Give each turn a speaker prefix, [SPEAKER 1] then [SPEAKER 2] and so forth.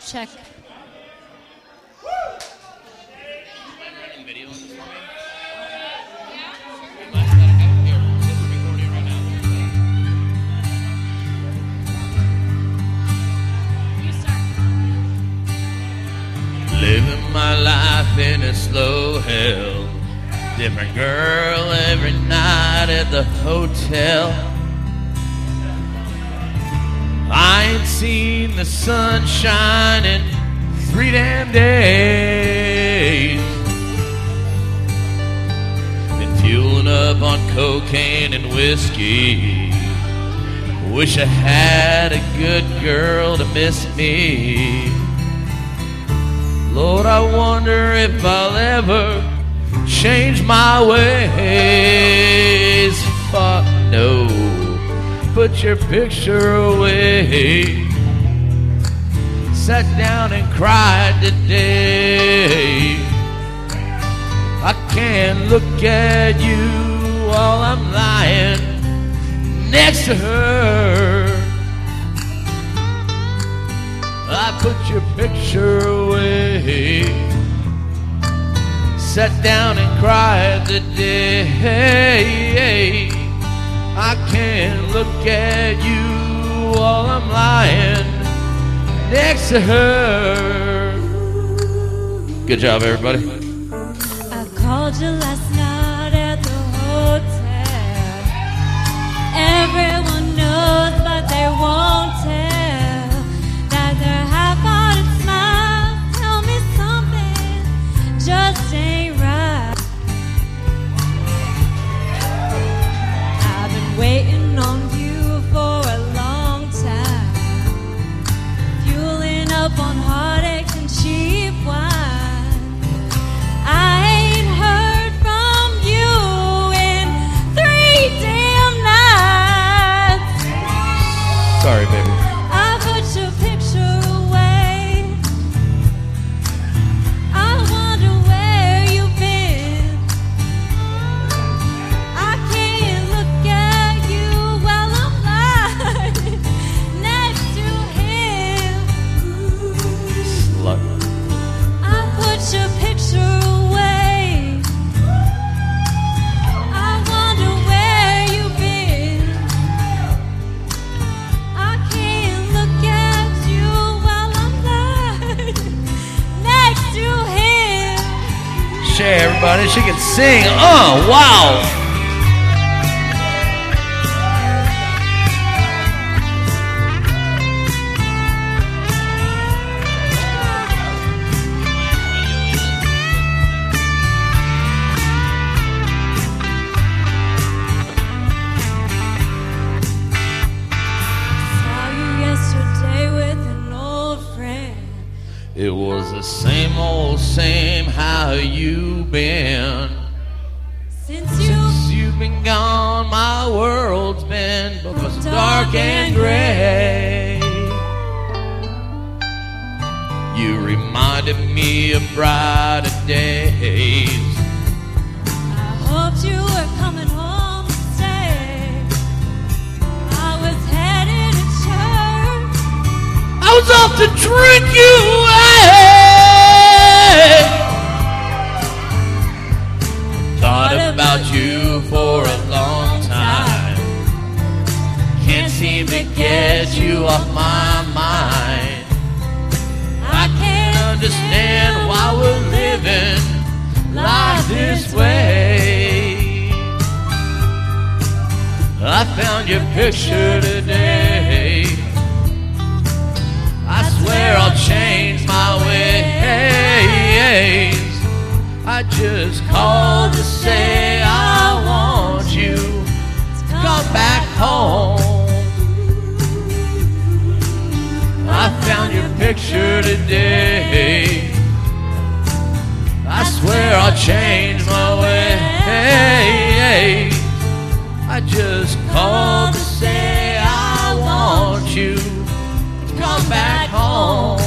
[SPEAKER 1] Check.
[SPEAKER 2] Living my life in a slow hell. Different girl every night at the hotel. I ain't seen the sun shine in 3 damn days. Been fueling up on cocaine and whiskey. Wish I had a good girl to miss me. Lord, I wonder if I'll ever change my ways. Fuck no. Put your picture away. Sat down and cried today. I can't look at you while I'm lying next to her. I put your picture away. Sat down and cried today. I can't look at you while I'm lying next to her. Good job, everybody.
[SPEAKER 1] I called you last night at the hotel. Everyone knows, but they won't tell that their half-hearted smiles tell me something just ain't right. I've been waiting on you for a long time, fueling up on heartaches and cheap wine. I ain't heard from you in 3 damn nights.
[SPEAKER 2] Sorry, baby.
[SPEAKER 1] I put your picture away. I wonder where you've been. I can't look at you while I'm lying next to him.
[SPEAKER 2] Slut.
[SPEAKER 1] I put your picture away. I wonder where you've been. I can't look at you while I'm lying next to him.
[SPEAKER 2] Shay, everybody, she can sing. Oh, wow.
[SPEAKER 1] Saw you yesterday with an old friend.
[SPEAKER 2] It was the same old same. How you been?
[SPEAKER 1] Since
[SPEAKER 2] Since you've been gone, my world's been both dark and gray. You reminded me of brighter days.
[SPEAKER 1] I hoped you were coming home to stay. I was headed to church.
[SPEAKER 2] I was off to drink you away. Thought about you for a long time. Can't seem to get you off my mind. I can't understand why we're living life this way. I found your picture today. I swear I'll change my ways. I just called to say I want you to come back home. I found your picture today. I swear I'll change my ways. I just called to say I want you to come back home.